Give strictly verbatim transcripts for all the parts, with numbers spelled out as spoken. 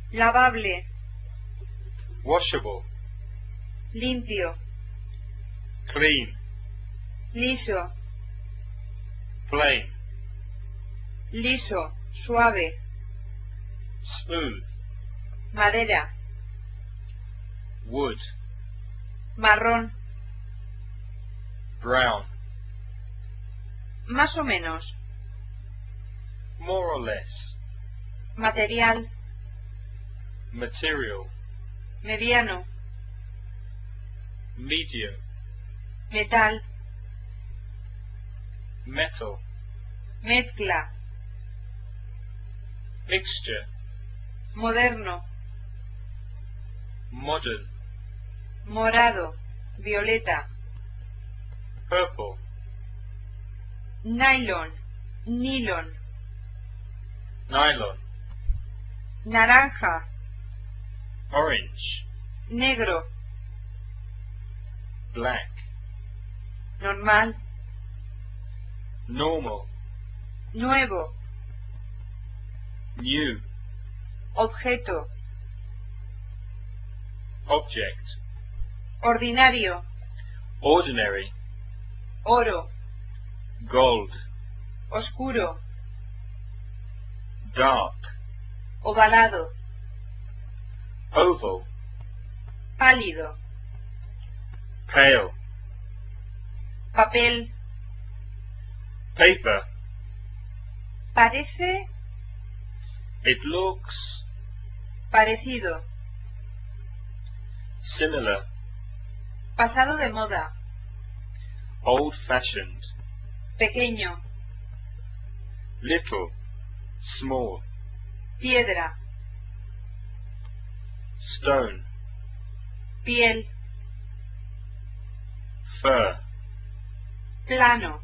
lavable, washable, limpio, clean, liso, plain, liso, suave, smooth, madera, wood, marrón, brown, más o menos, more or less, material, material, mediano, medium, metal, metal, mezcla, mixture, moderno, modern, morado, violeta, purple, nylon, nylon, nylon, naranja, orange, negro, black, normal, normal, nuevo, new, objeto, object, ordinario, ordinary, oro, gold, oscuro, dark, ovalado, oval, pálido, pale, papel, paper, parece, it looks, parecido, similar, pasado de moda, old-fashioned, pequeño, little, small, piedra, stone, piel, fur, plano,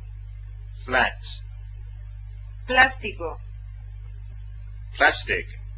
flat, plástico, plastic,